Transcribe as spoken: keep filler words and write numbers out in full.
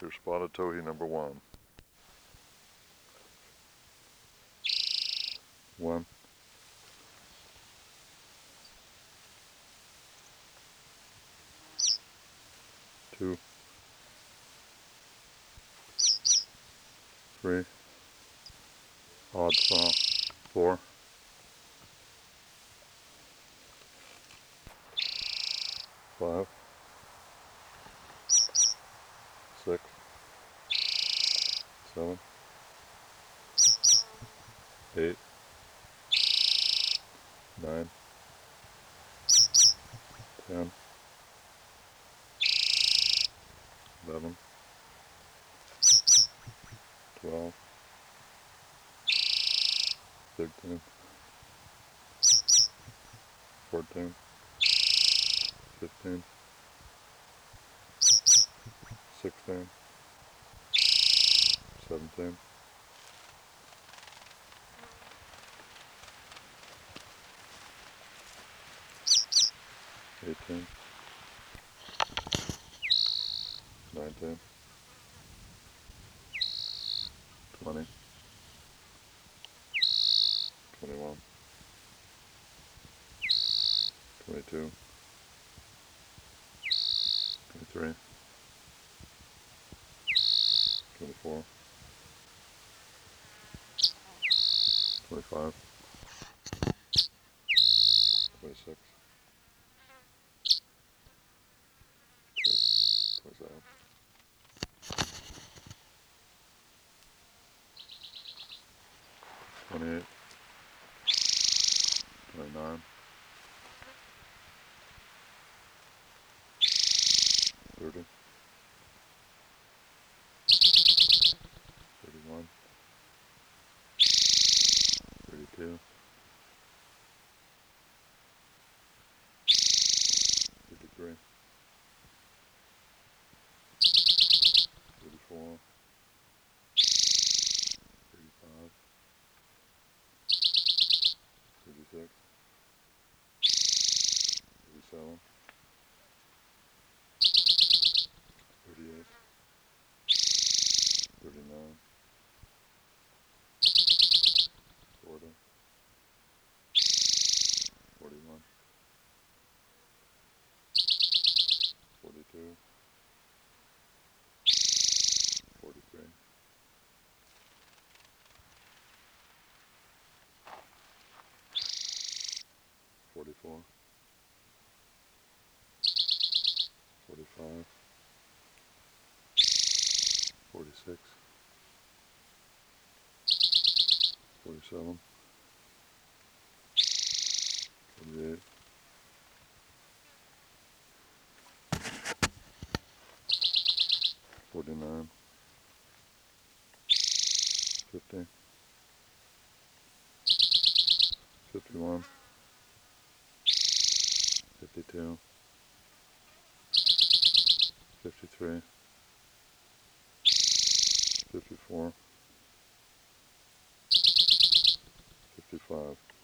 your spotted towhee number one. One. Two. Three. Odd saw. Four. Five. Six. Seven. Eight. Nine. Ten. Eleven. Twelve. Thirteen. Fourteen. Fifteen. Sixteen. Seventeen. Eighteen. Nineteen. Twenty. Twenty-one. Twenty-two. Twenty-three. Twenty-four. Twenty-five. Twenty-six. Twenty-seven. Twenty-eight. Twenty-nine. Thirty. Thirty-one. Thirty-two. Thirty-three. Thirty-four. Thirty-five. Thirty-six. Thirty-seven. Thirty-eight. Thirty-nine. Forty. Forty-one. Forty-two. Forty-three. Forty-four. Forty-five. Forty-six. Forty-seven. Forty-eight. Forty-nine. Fifty. Fifty-one. Fifty-two. Fifty-three. Fifty-four. Fifty-five.